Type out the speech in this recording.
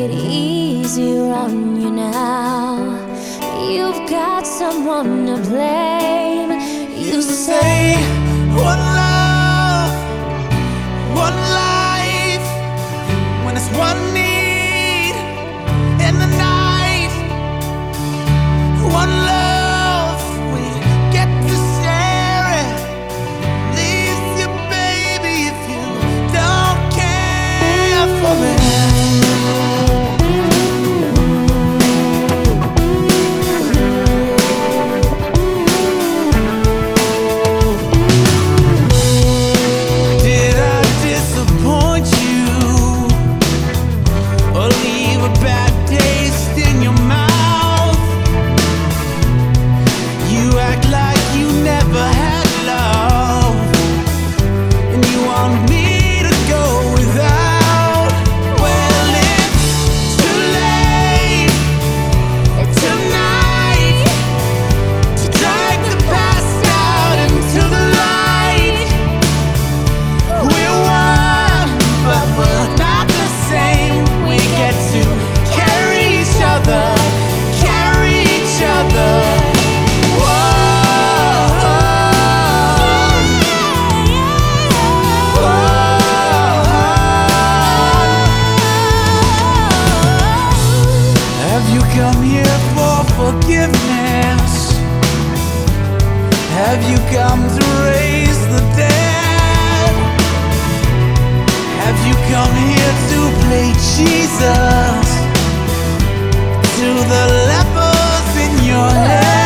it easier on you now. You've got someone to blame. You say one love, one life, when it's one need in the night. One love, we get to share it. Leaves you, baby, if you don't care for it. Come here for forgiveness? Have you come to raise the dead? Have you come here to play Jesus to the lepers in your head?